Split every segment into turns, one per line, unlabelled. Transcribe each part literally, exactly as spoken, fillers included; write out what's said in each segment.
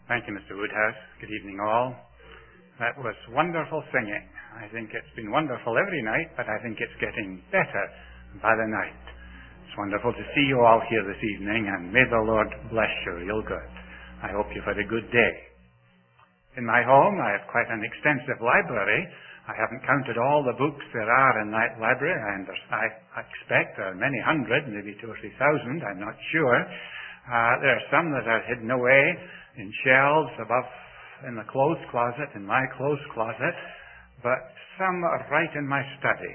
Thank you, Mister Woodhouse. Good evening, all. That was wonderful singing. I think it's been wonderful every night, but I think it's getting better by the night. It's wonderful to see you all here this evening, and may the Lord bless you real good. I hope you've had a good day. In my home, I have quite an extensive library. I haven't counted all the books there are in that library, and I expect there are many hundred, maybe two or three thousand, I'm not sure. Uh, there are some that are hidden away in shelves above in the clothes closet, in my clothes closet, but some are right in my study.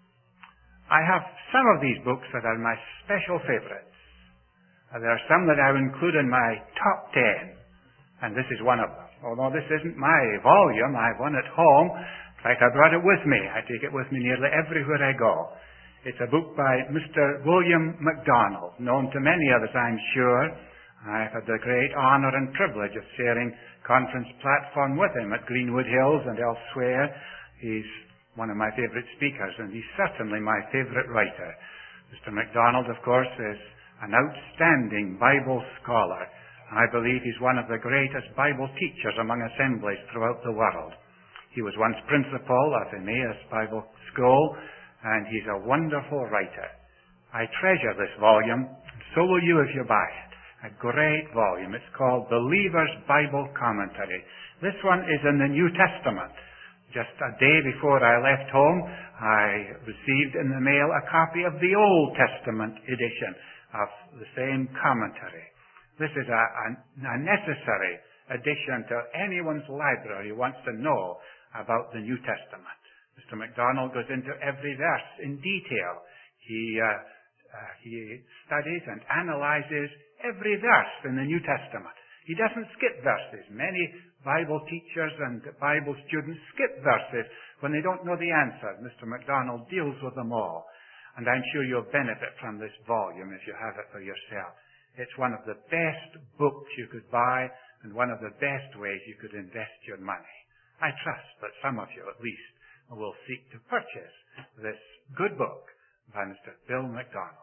I have some of these books that are my special favorites. Uh, there are some that I would include in my top ten, and this is one of them. Although this isn't my volume, I have one at home. In fact, I brought it with me. I take it with me nearly everywhere I go. It's a book by Mister William MacDonald, known to many others, I'm sure. I've had the great honour and privilege of sharing conference platform with him at Greenwood Hills and elsewhere. He's one of my favourite speakers, and he's certainly my favourite writer. Mister MacDonald, of course, is an outstanding Bible scholar. I believe he's one of the greatest Bible teachers among assemblies throughout the world. He was once principal of Emmaus Bible School, and he's a wonderful writer. I treasure this volume, and so will you if you buy it. A great volume. It's called Believer's Bible Commentary. This one is in the New Testament. Just a day before I left home, I received in the mail a copy of the Old Testament edition of the same commentary. This is a, a, a necessary addition to anyone's library who wants to know about the New Testament. Mister MacDonald goes into every verse in detail. He, uh, uh, he studies and analyzes every verse in the New Testament. He doesn't skip verses. Many Bible teachers and Bible students skip verses when they don't know the answer. Mister MacDonald deals with them all. And I'm sure you'll benefit from this volume if you have it for yourself. It's one of the best books you could buy and one of the best ways you could invest your money. I trust that some of you, at least, will seek to purchase this good book by Mister Bill MacDonald.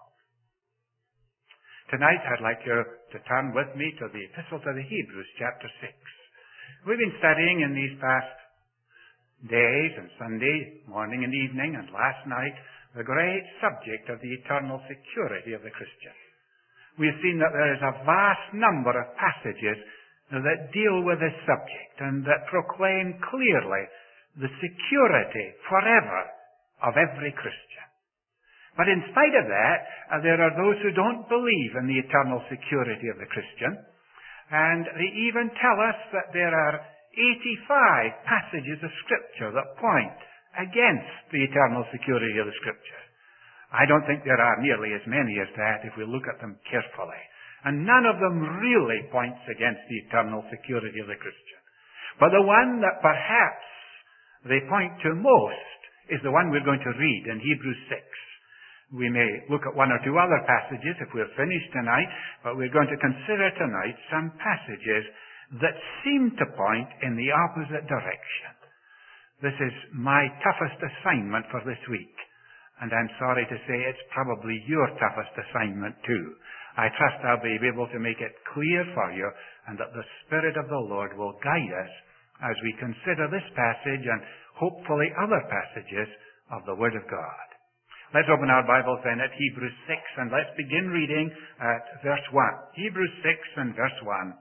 Tonight, I'd like you to turn with me to the Epistle to the Hebrews, chapter six. We've been studying in these past days and Sunday morning and evening and last night the great subject of the eternal security of the Christian. We have seen that there is a vast number of passages that deal with this subject and that proclaim clearly the security forever of every Christian. But in spite of that, uh, there are those who don't believe in the eternal security of the Christian, and they even tell us that there are eighty-five passages of Scripture that point against the eternal security of the Scripture. I don't think there are nearly as many as that if we look at them carefully. And none of them really points against the eternal security of the Christian. But the one that perhaps they point to most is the one we're going to read in Hebrews six. We may look at one or two other passages if we're finished tonight, but we're going to consider tonight some passages that seem to point in the opposite direction. This is my toughest assignment for this week, and I'm sorry to say it's probably your toughest assignment too. I trust I'll be able to make it clear for you, and that the Spirit of the Lord will guide us as we consider this passage and hopefully other passages of the Word of God. Let's open our Bibles then at Hebrews six, and let's begin reading at verse one. Hebrews six and verse one.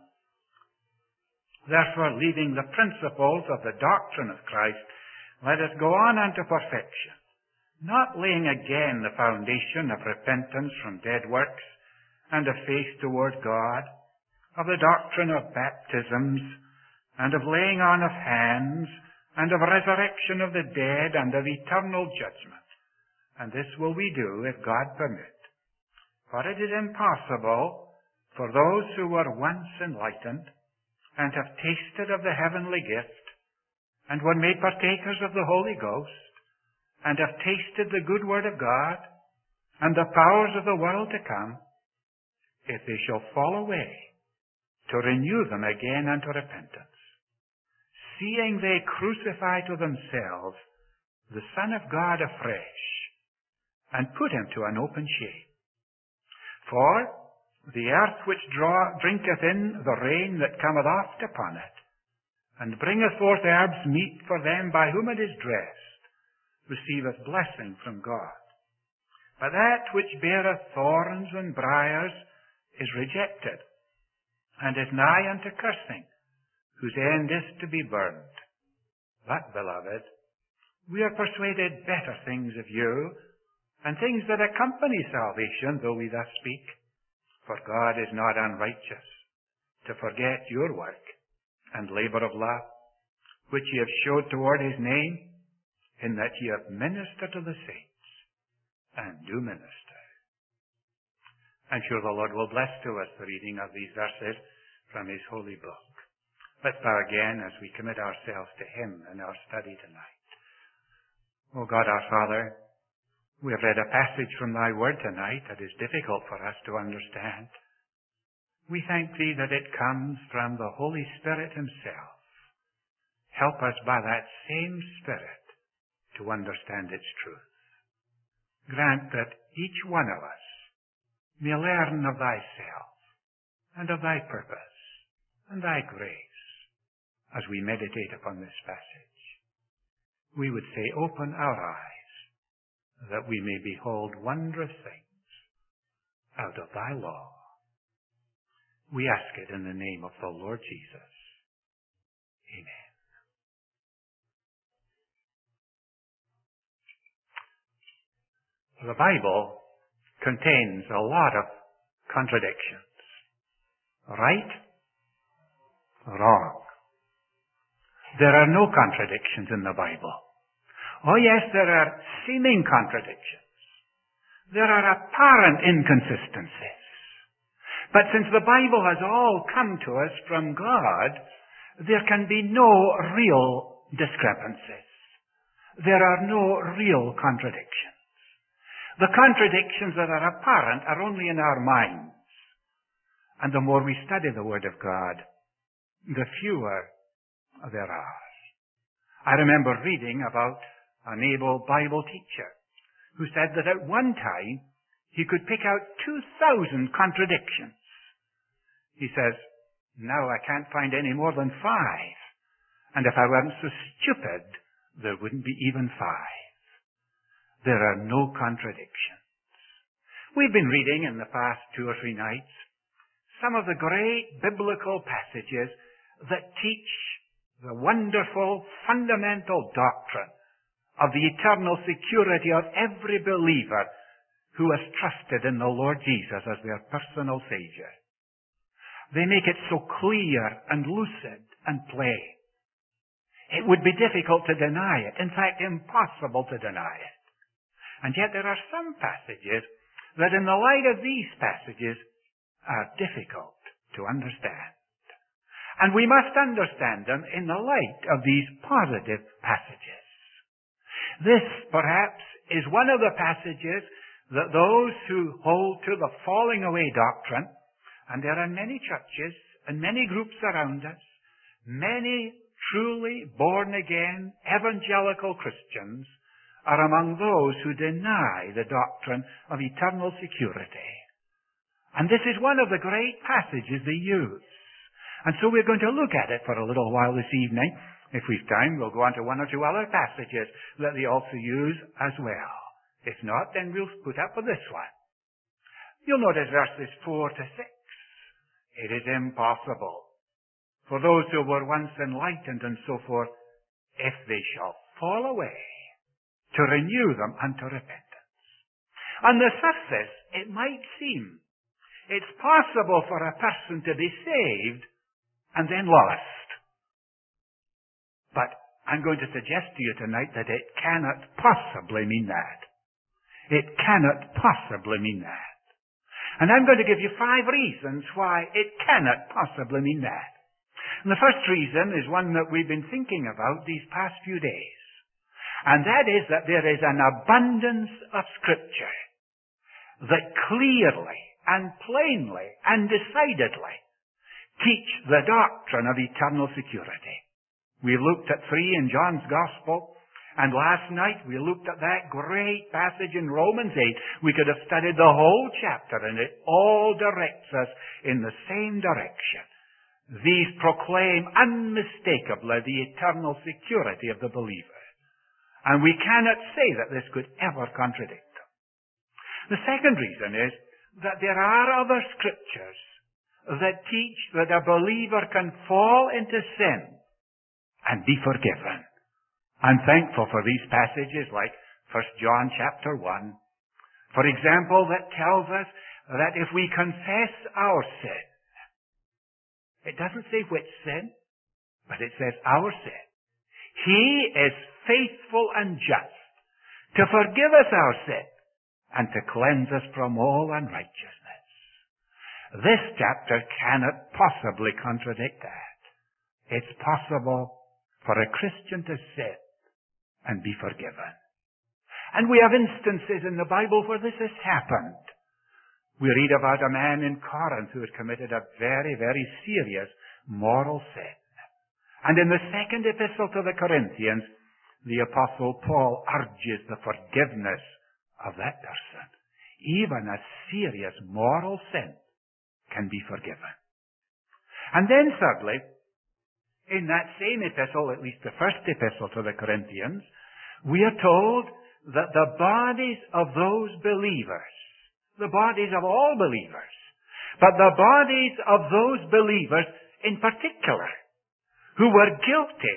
Therefore, leaving the principles of the doctrine of Christ, let us go on unto perfection, not laying again the foundation of repentance from dead works, and of faith toward God, of the doctrine of baptisms, and of laying on of hands, and of resurrection of the dead, and of eternal judgment. And this will we do if God permit. For it is impossible for those who were once enlightened, and have tasted of the heavenly gift, and were made partakers of the Holy Ghost, and have tasted the good word of God, and the powers of the world to come, if they shall fall away, to renew them again unto repentance, seeing they crucify to themselves the Son of God afresh, and put him to an open shame. For The earth which draw, drinketh in the rain that cometh oft upon it, and bringeth forth herbs meet for them by whom it is dressed, receiveth blessing from God. But that which beareth thorns and briars is rejected, and is nigh unto cursing, whose end is to be burned. But, beloved, we are persuaded better things of you, and things that accompany salvation, though we thus speak. For God is not unrighteous to forget your work and labour of love, which ye have showed toward his name, in that ye have ministered to the saints, and do minister. I'm sure the Lord will bless to us the reading of these verses from his holy book. Let's bow again as we commit ourselves to him in our study tonight. O God our Father, we have read a passage from thy word tonight that is difficult for us to understand. We thank thee that it comes from the Holy Spirit himself. Help us by that same Spirit to understand its truth. Grant that each one of us may learn of thyself and of thy purpose and thy grace as we meditate upon this passage. We would say, open our eyes, that we may behold wondrous things out of thy law. We ask it in the name of the Lord Jesus. Amen. The Bible contains a lot of contradictions. Right? Wrong. There are no contradictions in the Bible. Oh yes, there are seeming contradictions. There are apparent inconsistencies. But since the Bible has all come to us from God, there can be no real discrepancies. There are no real contradictions. The contradictions that are apparent are only in our minds. And the more we study the Word of God, the fewer there are. I remember reading about an able Bible teacher who said that at one time he could pick out two thousand contradictions. He says, now I can't find any more than five. And if I weren't so stupid, there wouldn't be even five. There are no contradictions. We've been reading in the past two or three nights some of the great biblical passages that teach the wonderful fundamental doctrine of the eternal security of every believer who has trusted in the Lord Jesus as their personal Savior. They make it so clear and lucid and plain. It would be difficult to deny it. In fact, impossible to deny it. And yet there are some passages that in the light of these passages are difficult to understand. And we must understand them in the light of these positive passages. This, perhaps, is one of the passages that those who hold to the falling away doctrine, and there are many churches and many groups around us, many truly born-again evangelical Christians are among those who deny the doctrine of eternal security. And this is one of the great passages they use. And so we're going to look at it for a little while this evening. If we've time, we'll go on to one or two other passages that they also use as well. If not, then we'll put up with this one. You'll notice verses four to six. It is impossible for those who were once enlightened and so forth, if they shall fall away, to renew them unto repentance. On the surface, it might seem it's possible for a person to be saved and then lost. But I'm going to suggest to you tonight that it cannot possibly mean that. It cannot possibly mean that. And I'm going to give you five reasons why it cannot possibly mean that. And the first reason is one that we've been thinking about these past few days. And that is that there is an abundance of Scripture that clearly and plainly and decidedly teach the doctrine of eternal security. We've looked at three in John's Gospel, And last night we looked at that great passage in Romans eight. We could have studied the whole chapter, and it all directs us in the same direction. These proclaim unmistakably the eternal security of the believer. And we cannot say that this could ever contradict them. The second reason is that there are other scriptures that teach that a believer can fall into sin and be forgiven. I'm thankful for these passages like First John chapter one, for example, that tells us that if we confess our sin, it doesn't say which sin, but it says our sin. He is faithful and just to forgive us our sin and to cleanse us from all unrighteousness. This chapter cannot possibly contradict that. It's possible for a Christian to sin and be forgiven. And we have instances in the Bible where this has happened. We read about a man in Corinth who had committed a very, very serious moral sin. And in the second epistle to the Corinthians, the Apostle Paul urges the forgiveness of that person. Even a serious moral sin can be forgiven. And then thirdly, in that same epistle, at least the first epistle to the Corinthians, we are told that the bodies of those believers, the bodies of all believers, but the bodies of those believers in particular, who were guilty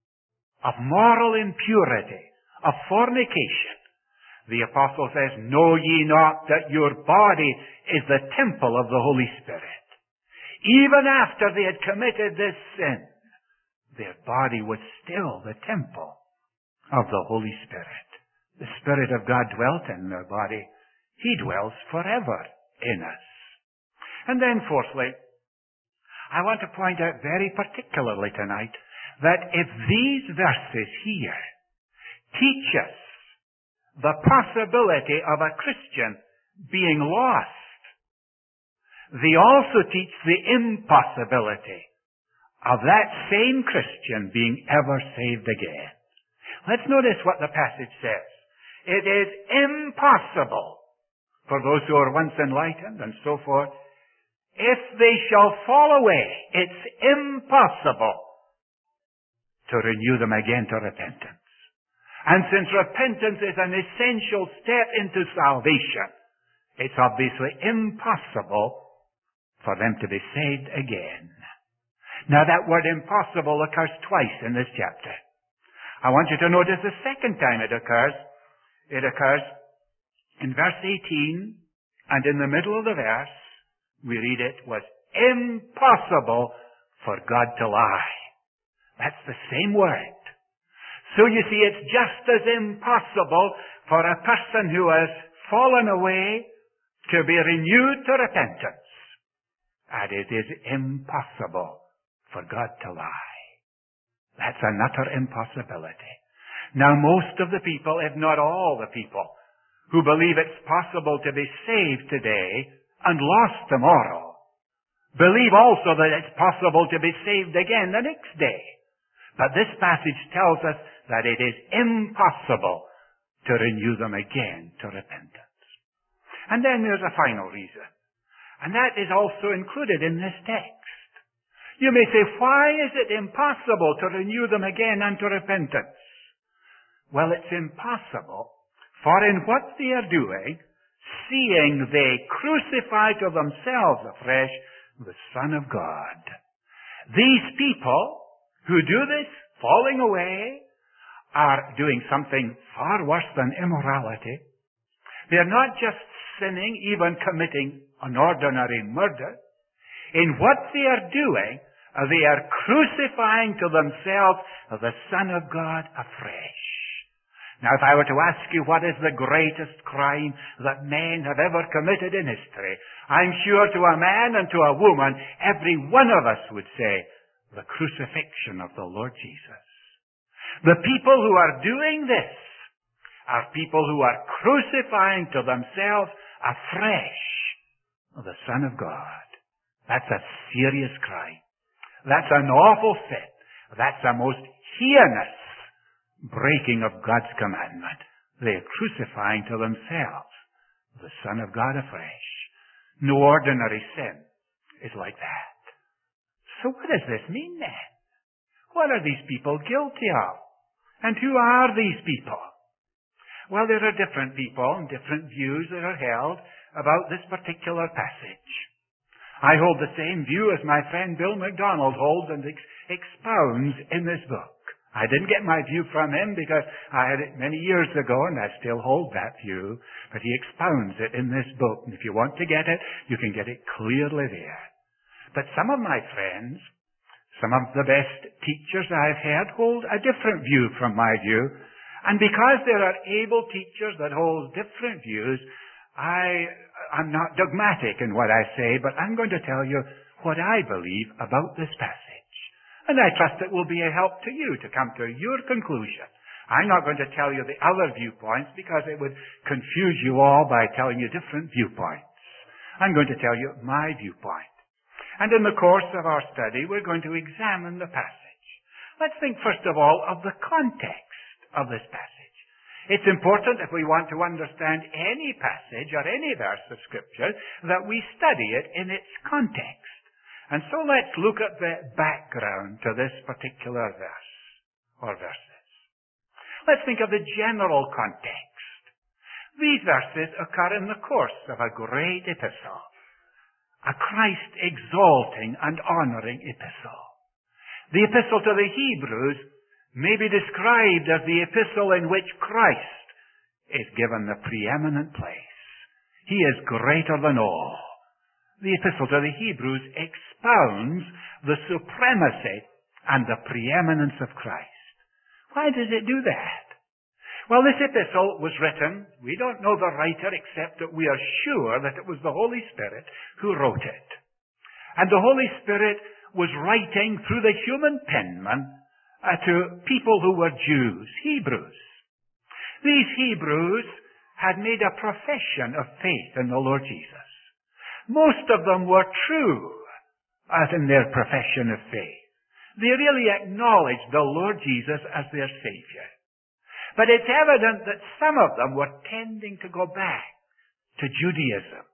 of moral impurity, of fornication, the apostle says, "Know ye not that your body is the temple of the Holy Spirit?" Even after they had committed this sin, their body was still the temple of the Holy Spirit. The Spirit of God dwelt in their body. He dwells forever in us. And then fourthly, I want to point out very particularly tonight that if these verses here teach us the possibility of a Christian being lost, they also teach the impossibility of that same Christian being ever saved again. Let's notice what the passage says. It is impossible for those who are once enlightened and so forth, if they shall fall away, it's impossible to renew them again to repentance. And since repentance is an essential step into salvation, it's obviously impossible for them to be saved again. Now that word impossible occurs twice in this chapter. I want you to notice the second time it occurs. It occurs in verse eighteen, and in the middle of the verse, we read it was impossible for God to lie. That's the same word. So you see, it's just as impossible for a person who has fallen away to be renewed to repentance, and it is impossible for God to lie. That's an utter impossibility. Now, most of the people, if not all the people, who believe it's possible to be saved today and lost tomorrow, believe also that it's possible to be saved again the next day. But this passage tells us that it is impossible to renew them again to repentance. And then there's a final reason, and that is also included in this text. You may say, why is it impossible to renew them again unto repentance? Well, it's impossible, for in what they are doing, seeing they crucify to themselves afresh the Son of God. These people who do this, falling away, are doing something far worse than immorality. They're not just sinning, even committing an ordinary murder. In what they are doing, they are crucifying to themselves the Son of God afresh. Now, if I were to ask you what is the greatest crime that men have ever committed in history, I'm sure to a man and to a woman, every one of us would say, the crucifixion of the Lord Jesus. The people who are doing this are people who are crucifying to themselves afresh the Son of God. That's a serious crime. That's an awful sin. That's a most heinous breaking of God's commandment. They are crucifying to themselves the Son of God afresh. No ordinary sin is like that. So what does this mean then? What are these people guilty of? And who are these people? Well, there are different people and different views that are held about this particular passage. I hold the same view as my friend Bill MacDonald holds and ex- expounds in this book. I didn't get my view from him because I had it many years ago and I still hold that view, but he expounds it in this book. And if you want to get it, you can get it clearly there. But some of my friends, some of the best teachers I've heard hold a different view from my view. And because there are able teachers that hold different views, I, I'm not dogmatic in what I say, but I'm going to tell you what I believe about this passage. And I trust it will be a help to you to come to your conclusion. I'm not going to tell you the other viewpoints because it would confuse you all by telling you different viewpoints. I'm going to tell you my viewpoint. And in the course of our study, we're going to examine the passage. Let's think first of all of the context of this passage. It's important if we want to understand any passage or any verse of Scripture that we study it in its context. And so let's look at the background to this particular verse or verses. Let's think of the general context. These verses occur in the course of a great epistle, a Christ-exalting and honoring epistle. The epistle to the Hebrews may be described as the epistle in which Christ is given the preeminent place. He is greater than all. The epistle to the Hebrews expounds the supremacy and the preeminence of Christ. Why does it do that? Well, this epistle was written, we don't know the writer except that we are sure that it was the Holy Spirit who wrote it. And the Holy Spirit was writing through the human penman Uh, to people who were Jews, Hebrews. These Hebrews had made a profession of faith in the Lord Jesus. Most of them were true as in their profession of faith. They really acknowledged the Lord Jesus as their Savior. But it's evident that some of them were tending to go back to Judaism,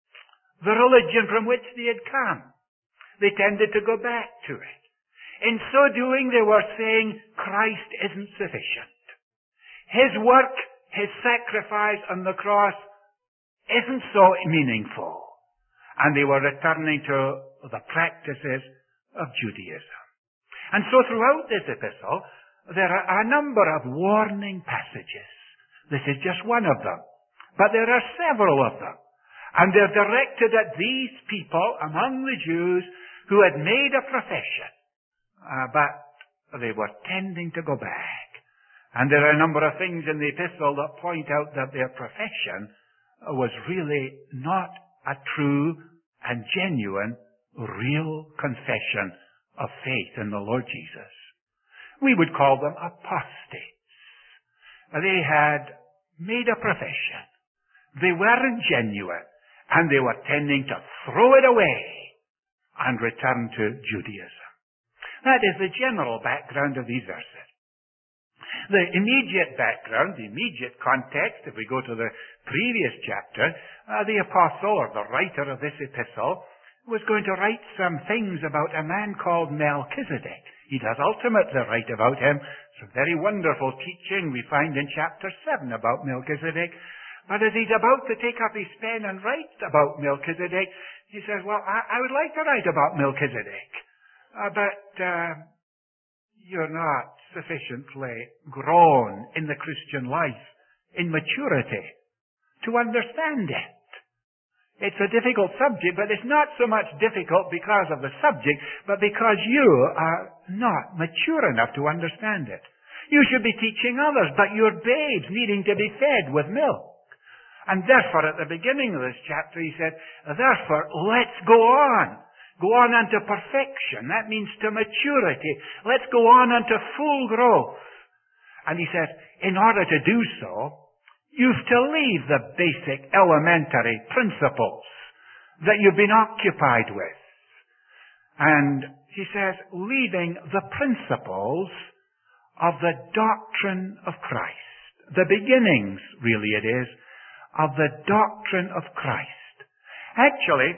the religion from which they had come. They tended to go back to it. In so doing, they were saying Christ isn't sufficient. His work, His sacrifice on the cross isn't so meaningful. And they were returning to the practices of Judaism. And so throughout this epistle, there are a number of warning passages. This is just one of them. But there are several of them. And they're directed at these people among the Jews who had made a profession. Uh, but they were tending to go back. And there are a number of things in the epistle that point out that their profession was really not a true and genuine, real confession of faith in the Lord Jesus. We would call them apostates. They had made a profession. They weren't genuine, and they were tending to throw it away and return to Judaism. That is the general background of these verses. The immediate background, the immediate context, if we go to the previous chapter, uh, the apostle or the writer of this epistle was going to write some things about a man called Melchizedek. He does ultimately write about him. Some very wonderful teaching we find in chapter seven about Melchizedek. But as he's about to take up his pen and write about Melchizedek, he says, well, I, I would like to write about Melchizedek. Uh, but uh, you're not sufficiently grown in the Christian life, in maturity, to understand it. It's a difficult subject, but it's not so much difficult because of the subject, but because you are not mature enough to understand it. You should be teaching others, but you're babes needing to be fed with milk. And therefore, at the beginning of this chapter, he said, therefore, let's go on. Go on unto perfection. That means to maturity. Let's go on unto full growth. And he says, in order to do so, you've to leave the basic elementary principles that you've been occupied with. And he says, leaving the principles
of the doctrine of Christ. The beginnings, really it is, of the doctrine of Christ. Actually,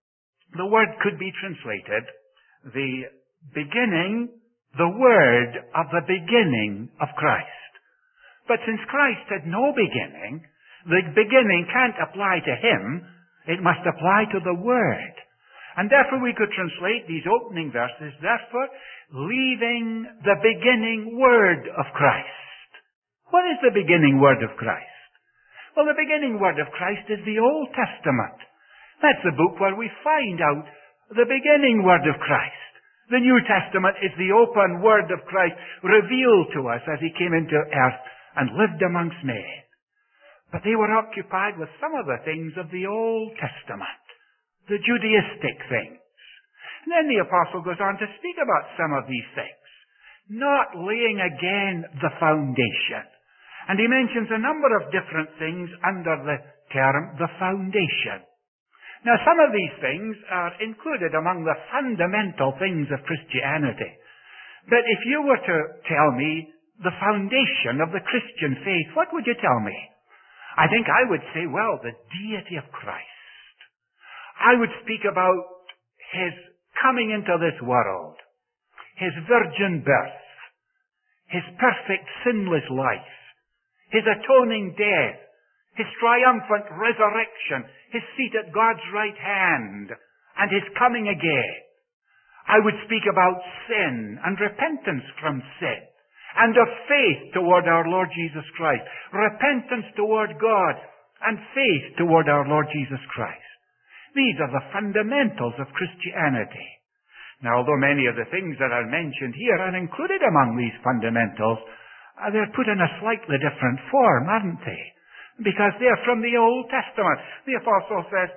the word could be translated, the beginning, the word of the beginning of Christ. But since Christ had no beginning, the beginning can't apply to him. It must apply to the word. And therefore we could translate these opening verses, therefore, leaving the beginning word of Christ. What is the beginning word of Christ? Well, the beginning word of Christ is the Old Testament. That's the book where we find out the beginning word of Christ. The New Testament is the open word of Christ revealed to us as he came into earth and lived amongst men. But they were occupied with some of the things of the Old Testament, the Judaistic things. And then the apostle goes on to speak about some of these things, not laying again the foundation. And he mentions a number of different things under the term the foundation. Now, some of these things are included among the fundamental things of Christianity. But if you were to tell me the foundation of the Christian faith, what would you tell me? I think I would say, well, the deity of Christ. I would speak about his coming into this world, his virgin birth, his perfect sinless life, his atoning death, his triumphant resurrection, his seat at God's right hand, and his coming again. I would speak about sin and repentance from sin, and of faith toward our Lord Jesus Christ, repentance toward God, and faith toward our Lord Jesus Christ. These are the fundamentals of Christianity. Now, although many of the things that are mentioned here are included among these fundamentals, uh, they're put in a slightly different form, aren't they? Because they're from the Old Testament. The apostle says,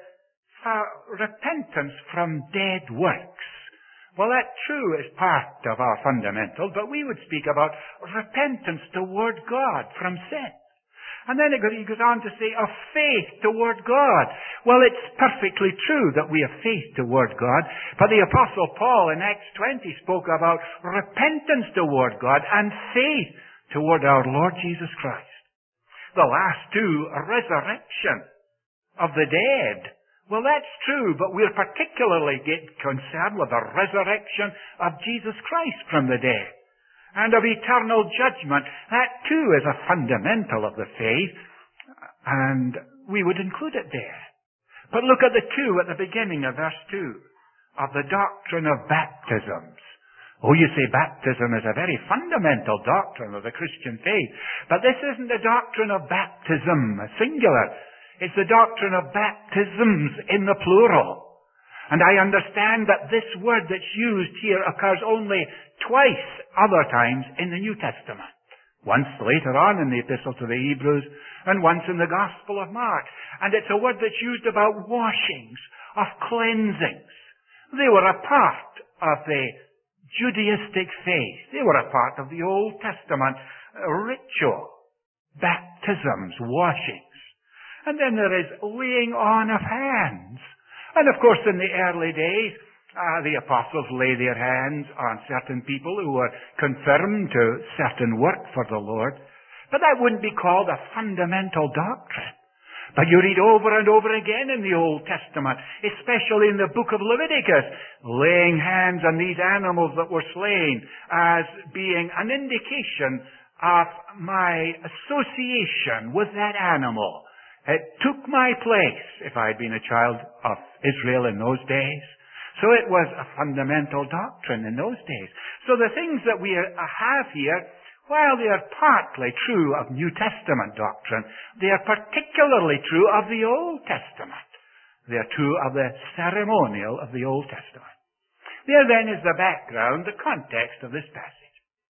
repentance from dead works. Well, that true is part of our fundamental, but we would speak about repentance toward God from sin. And then he goes on to say, of faith toward God. Well, it's perfectly true that we have faith toward God, but the Apostle Paul in Acts twenty spoke about repentance toward God and faith toward our Lord Jesus Christ. The last two, resurrection of the dead. Well, that's true, but we're particularly get concerned with the resurrection of Jesus Christ from the dead. And of eternal judgment. That too is a fundamental of the faith, and we would include it there. But look at the two at the beginning of verse two, of the doctrine of baptisms. Oh, you say baptism is a very fundamental doctrine of the Christian faith, but this isn't the doctrine of baptism, singular. It's the doctrine of baptisms in the plural. And I understand that this word that's used here occurs only twice other times in the New Testament. Once later on in the Epistle to the Hebrews, and once in the Gospel of Mark. And it's a word that's used about washings, of cleansings. They were a part of the Judaistic faith. They were a part of the Old Testament ritual. Baptisms, washings. And then there is laying on of hands. And of course, in the early days, uh, the apostles lay their hands on certain people who were confirmed to certain work for the Lord. But that wouldn't be called a fundamental doctrine. But you read over and over again in the Old Testament, especially in the book of Leviticus, laying hands on these animals that were slain as being an indication of my association with that animal. It took my place if I had been a child of Israel in those days. So it was a fundamental doctrine in those days. So the things that we have here, while they are partly true of New Testament doctrine, they are particularly true of the Old Testament. They are true of the ceremonial of the Old Testament. There then is the background, the context of this passage.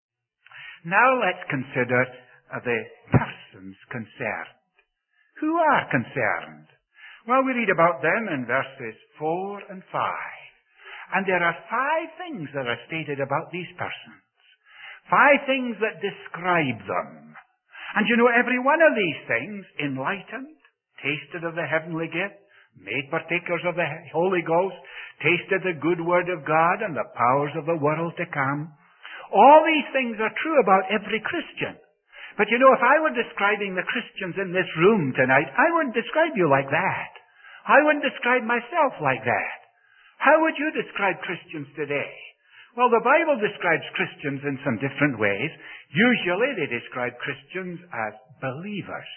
Now let's consider the persons concerned. Who are concerned? Well, we read about them in verses four and five. And there are five things that are stated about these persons. Five things that describe them. And you know, every one of these things, enlightened, tasted of the heavenly gift, made partakers of the Holy Ghost, tasted the good word of God and the powers of the world to come. All these things are true about every Christian. But you know, if I were describing the Christians in this room tonight, I wouldn't describe you like that. I wouldn't describe myself like that. How would you describe Christians today? Well, the Bible describes Christians in some different ways. Usually they describe Christians as believers,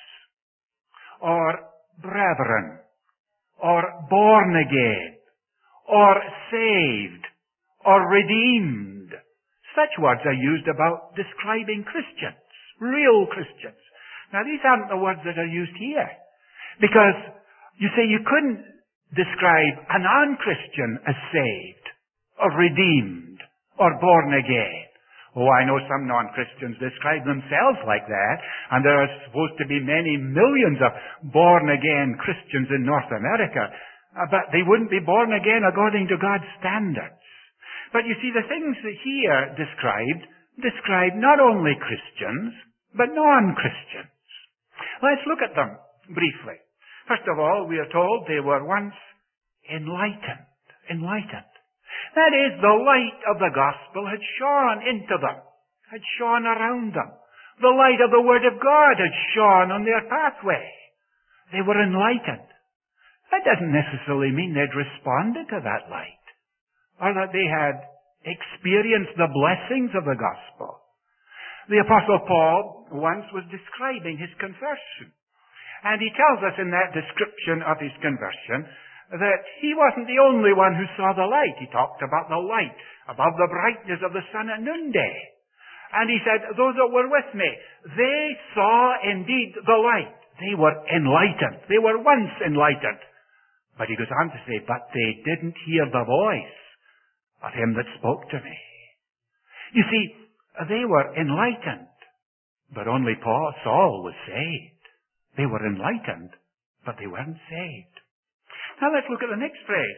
or brethren, or born again, or saved, or redeemed. Such words are used about describing Christians, real Christians. Now, these aren't the words that are used here. Because, you see, you couldn't describe a non-Christian as saved, or redeemed, or born again. Oh, I know some non-Christians describe themselves like that, and there are supposed to be many millions of born-again Christians in North America, but they wouldn't be born again according to God's standards. But you see, the things that here described, describe not only Christians, but non-Christians. Let's look at them briefly. First of all, we are told they were once enlightened. Enlightened. That is, the light of the gospel had shone into them, had shone around them. The light of the Word of God had shone on their pathway. They were enlightened. That doesn't necessarily mean they'd responded to that light, or that they had experienced the blessings of the gospel. The Apostle Paul once was describing his conversion, and he tells us in that description of his conversion that he wasn't the only one who saw the light. He talked about the light above the brightness of the sun at noonday. And he said, those that were with me, they saw indeed the light. They were enlightened. They were once enlightened. But he goes on to say, but they didn't hear the voice of him that spoke to me. You see, they were enlightened, but only Paul, Saul was saved. They were enlightened, but they weren't saved. Now let's look at the next phrase.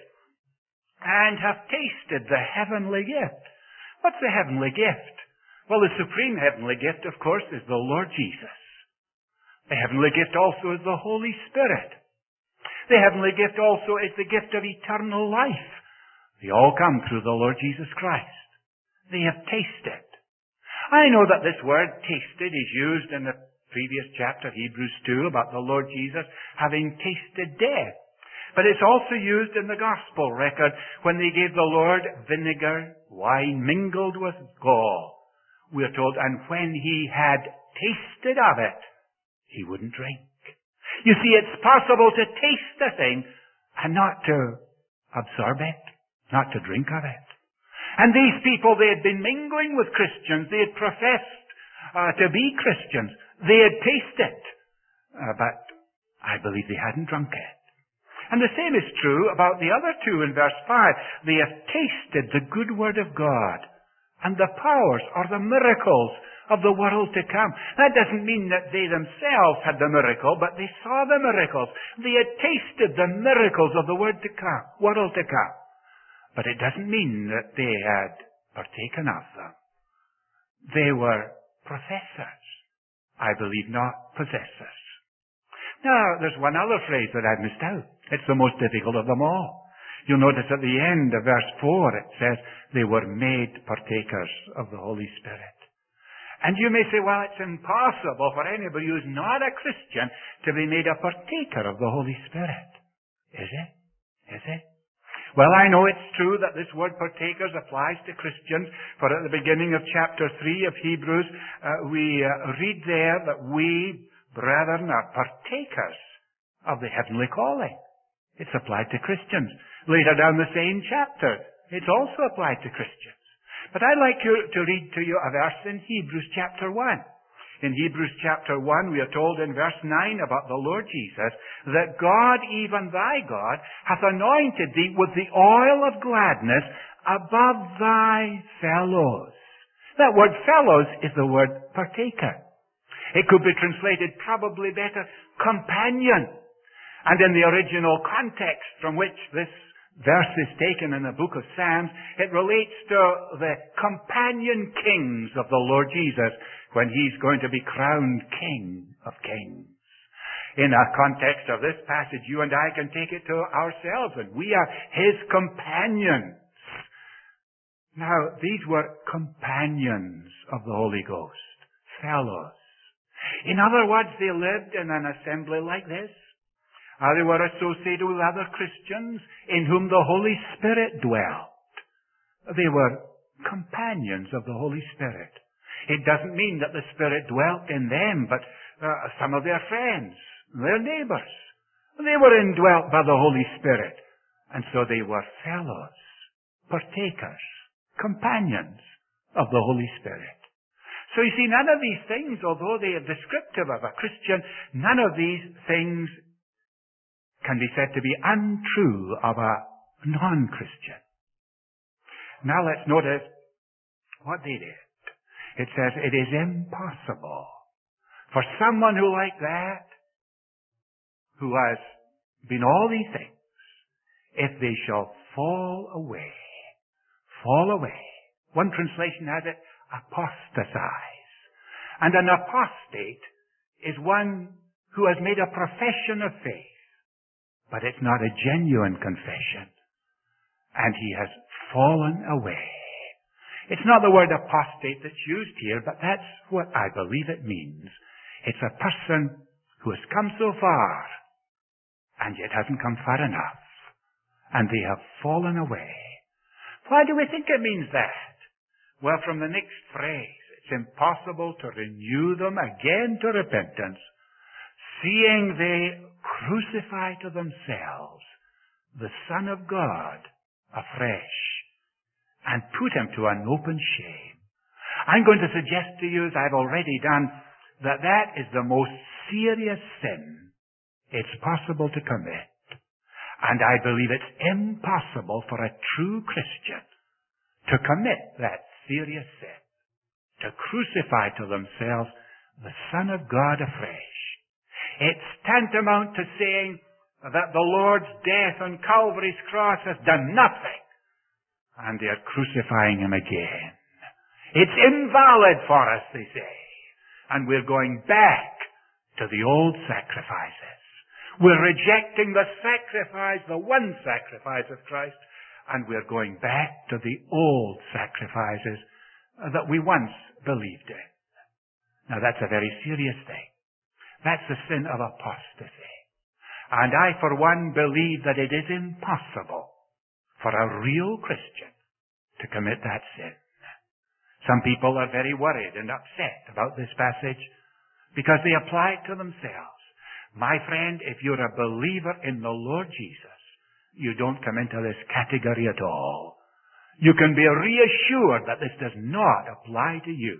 And have tasted the heavenly gift. What's the heavenly gift? Well, the supreme heavenly gift, of course, is the Lord Jesus. The heavenly gift also is the Holy Spirit. The heavenly gift also is the gift of eternal life. They all come through the Lord Jesus Christ. They have tasted. I know that this word tasted is used in the previous chapter, Hebrews two, about the Lord Jesus having tasted death. But it's also used in the gospel record when they gave the Lord vinegar, wine mingled with gall. We are told, and when he had tasted of it, he wouldn't drink. You see, it's possible to taste a thing and not to absorb it, not to drink of it. And these people, they had been mingling with Christians. They had professed uh, to be Christians. They had tasted, uh, but I believe they hadn't drunk it. And the same is true about the other two in verse five. They have tasted the good word of God and the powers or the miracles of the world to come. That doesn't mean that they themselves had the miracle, but they saw the miracles. They had tasted the miracles of the word to come, world to come. But it doesn't mean that they had partaken of them. They were professors. I believe not possessors. Now, there's one other phrase that I've missed out. It's the most difficult of them all. You'll notice at the end of verse four, it says, they were made partakers of the Holy Spirit. And you may say, well, it's impossible for anybody who's not a Christian to be made a partaker of the Holy Spirit. Is it? Is it? Well, I know it's true that this word partakers applies to Christians, for at the beginning of chapter three of Hebrews, uh, we uh, read there that we, brethren, are partakers of the heavenly calling. It's applied to Christians. Later down the same chapter, it's also applied to Christians. But I'd like to, to read to you a verse in Hebrews chapter one. In Hebrews chapter one, we are told in verse nine about the Lord Jesus, that God, even thy God, hath anointed thee with the oil of gladness above thy fellows. That word fellows is the word partaker. It could be translated probably better, companion. And in the original context from which this verse is taken in the book of Psalms, it relates to the companion kings of the Lord Jesus when he's going to be crowned King of Kings. In the context of this passage, you and I can take it to ourselves, and we are his companions. Now, these were companions of the Holy Ghost, fellows. In other words, they lived in an assembly like this. Uh, they were associated with other Christians in whom the Holy Spirit dwelt. They were companions of the Holy Spirit. It doesn't mean that the Spirit dwelt in them, but uh, some of their friends, their neighbors, they were indwelt by the Holy Spirit. And so they were fellows, partakers, companions of the Holy Spirit. So you see, none of these things, although they are descriptive of a Christian, none of these things can be said to be untrue of a non-Christian. Now let's notice what they did. It says it is impossible for someone who like that, who has been all these things, if they shall fall away, fall away. One translation has it, apostatize. And an apostate is one who has made a profession of faith, but it's not a genuine confession, and he has fallen away. It's not the word apostate that's used here, but that's what I believe it means. It's a person who has come so far, and yet hasn't come far enough, and they have fallen away. Why do we think it means that? Well, from the next phrase, it's impossible to renew them again to repentance, seeing they crucify to themselves the Son of God afresh, and put him to an open shame. I'm going to suggest to you, as I've already done, that that is the most serious sin it's possible to commit. And I believe it's impossible for a true Christian to commit that serious sin, to crucify to themselves the Son of God afresh. It's tantamount to saying that the Lord's death on Calvary's cross has done nothing, and they are crucifying him again. It's invalid for us, they say, and we're going back to the old sacrifices. We're rejecting the sacrifice, the one sacrifice of Christ, and we're going back to the old sacrifices that we once believed in. Now that's a very serious thing. That's the sin of apostasy. And I, for one, believe that it is impossible for a real Christian to commit that sin. Some people are very worried and upset about this passage because they apply it to themselves. My friend, if you're a believer in the Lord Jesus, you don't come into this category at all. You can be reassured that this does not apply to you.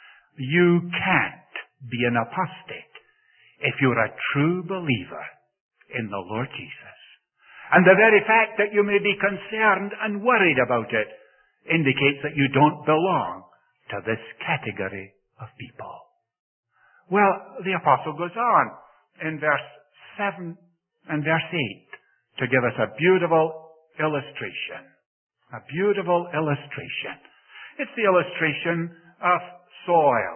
You can't be an apostate if you're a true believer in the Lord Jesus. And the very fact that you may be concerned and worried about it indicates that you don't belong to this category of people. Well, the apostle goes on in verse seven and verse eight to give us a beautiful illustration. A beautiful illustration. It's the illustration of soil.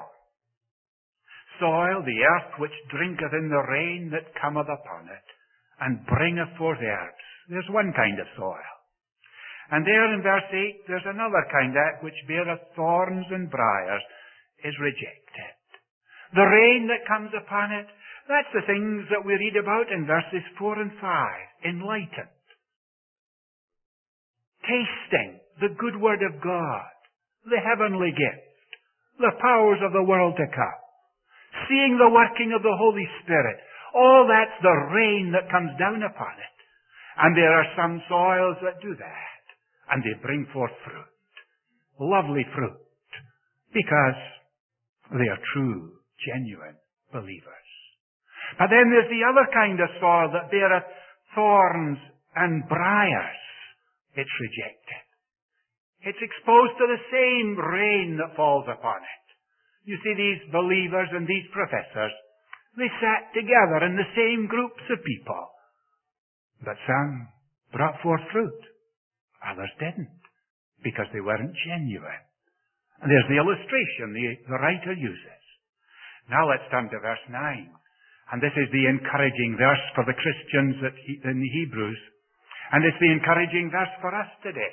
Soil, the earth which drinketh in the rain that cometh upon it, and bringeth forth herbs. There's one kind of soil. And there in verse eight, there's another kind, that which beareth thorns and briars, is rejected. The rain that comes upon it, that's the things that we read about in verses four and five. Enlightened. Tasting the good word of God, the heavenly gift, the powers of the world to come. Seeing the working of the Holy Spirit. All that's the rain that comes down upon it. And there are some soils that do that. And they bring forth fruit. Lovely fruit. Because they are true, genuine believers. But then there's the other kind of soil that beareth thorns and briars. It's rejected. It's exposed to the same rain that falls upon it. You see, these believers and these professors, they sat together in the same groups of people. But some brought forth fruit. Others didn't, because they weren't genuine. And there's the illustration the, the writer uses. Now let's turn to verse nine. And this is the encouraging verse for the Christians in the Hebrews. And it's the encouraging verse for us today.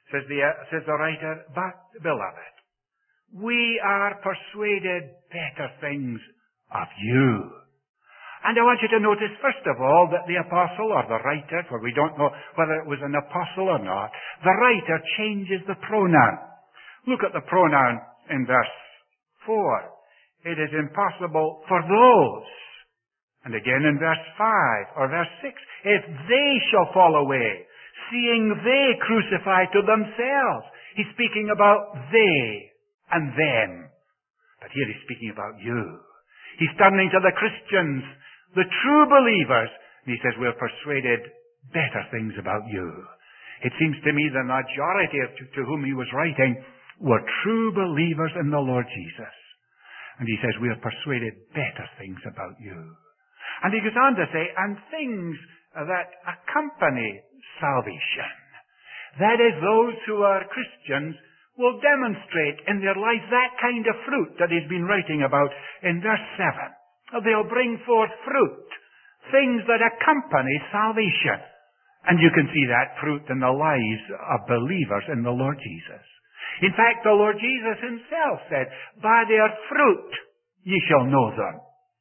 Says the, uh, says the writer, but, beloved, we are persuaded better things of you. And I want you to notice, first of all, that the apostle or the writer, for we don't know whether it was an apostle or not, the writer changes the pronoun. Look at the pronoun in verse four. It is impossible for those. And again in verse five or verse six, if they shall fall away, seeing they crucify to themselves. He's speaking about they and them. But here he's speaking about you. He's turning to the Christians, the true believers, and he says, we're persuaded better things about you. It seems to me the majority of to, to whom he was writing were true believers in the Lord Jesus. And he says, we are persuaded better things about you. And he goes on to say, and things that accompany salvation. That is, those who are Christians will demonstrate in their life that kind of fruit that he's been writing about in verse seven. They'll bring forth fruit, things that accompany salvation. And you can see that fruit in the lives of believers in the Lord Jesus. In fact, the Lord Jesus himself said, by their fruit ye shall know them.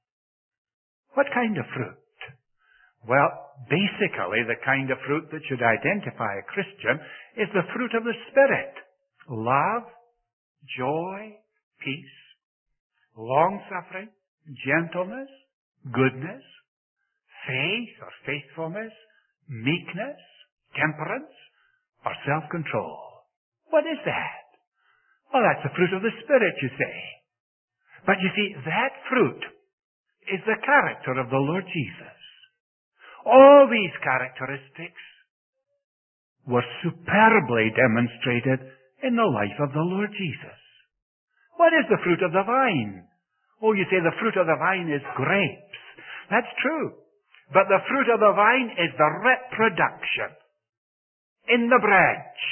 What kind of fruit? Well, basically, the kind of fruit that should identify a Christian is the fruit of the Spirit. Love, joy, peace, long-suffering, gentleness, goodness, faith or faithfulness, meekness, temperance, or self-control. What is that? Well, that's the fruit of the Spirit, you say. But you see, that fruit is the character of the Lord Jesus. All these characteristics were superbly demonstrated in the life of the Lord Jesus. What is the fruit of the vine? Oh, you say the fruit of the vine is grapes. That's true. But the fruit of the vine is the reproduction in the branch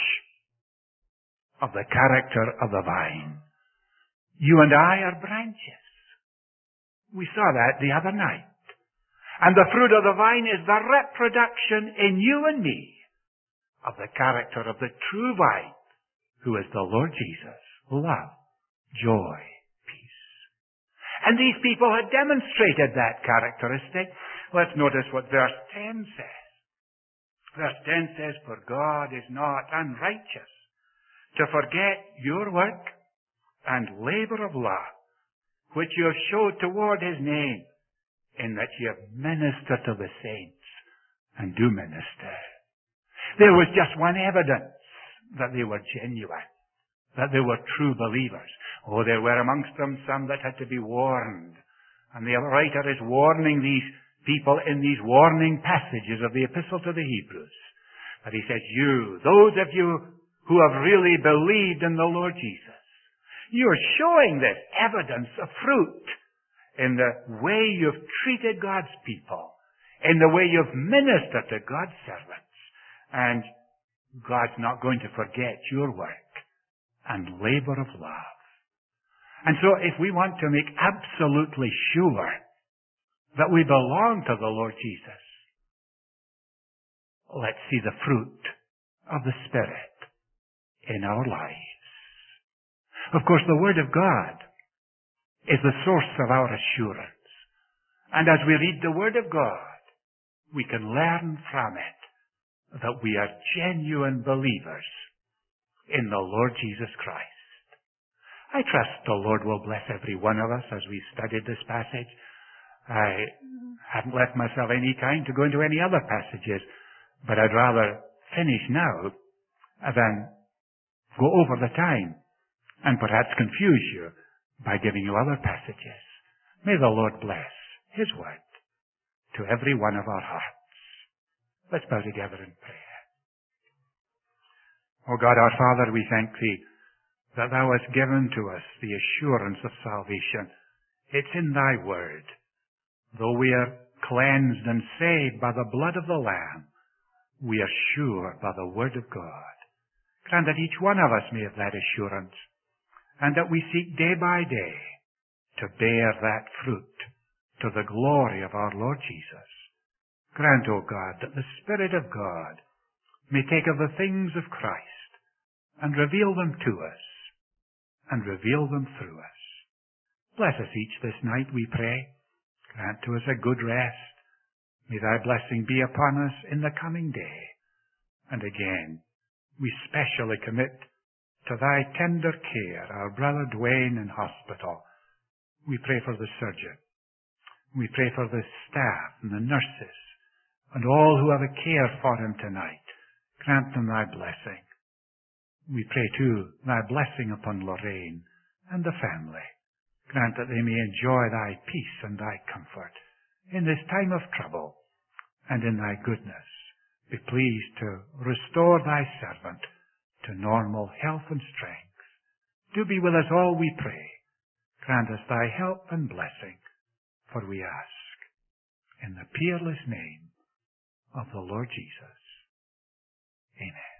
of the character of the vine. You and I are branches. We saw that the other night. And the fruit of the vine is the reproduction in you and me of the character of the true vine, who is the Lord Jesus. Love, joy, peace. And these people had demonstrated that characteristic. Let's notice what verse ten says. Verse ten says, for God is not unrighteous to forget your work and labor of love, which you have showed toward his name, in that ye have ministered to the saints and do minister. There was just one evidence that they were genuine, that they were true believers. Oh, there were amongst them some that had to be warned. And the writer is warning these people in these warning passages of the Epistle to the Hebrews. That he says, you, those of you who have really believed in the Lord Jesus, you're showing this evidence of fruit in the way you've treated God's people, in the way you've ministered to God's servants. And God's not going to forget your work and labor of love. And so if we want to make absolutely sure that we belong to the Lord Jesus, let's see the fruit of the Spirit in our lives. Of course, the Word of God is the source of our assurance. And as we read the Word of God, we can learn from it that we are genuine believers in the Lord Jesus Christ. I trust the Lord will bless every one of us as we studied this passage. I haven't left myself any time to go into any other passages, but I'd rather finish now than go over the time and perhaps confuse you by giving you other passages. May the Lord bless his word to every one of our hearts. Let's bow together in prayer. O God, our Father, we thank thee that thou hast given to us the assurance of salvation. It's in thy word. Though we are cleansed and saved by the blood of the Lamb, we are sure by the word of God. Grant that each one of us may have that assurance, and that we seek day by day to bear that fruit to the glory of our Lord Jesus. Grant, O God, that the Spirit of God may take of the things of Christ and reveal them to us, and reveal them through us. Bless us each this night, we pray. Grant to us a good rest. May thy blessing be upon us in the coming day. And again, we specially commit to thy tender care our brother Dwayne in hospital. We pray for the surgeon. We pray for the staff and the nurses and all who have a care for him tonight. Grant them thy blessing. We pray too thy blessing upon Lorraine and the family. Grant that they may enjoy thy peace and thy comfort in this time of trouble, and in thy goodness be pleased to restore thy servant to normal health and strength. Do be with us all, we pray. Grant us thy help and blessing, for we ask in the peerless name of the Lord Jesus. Amen.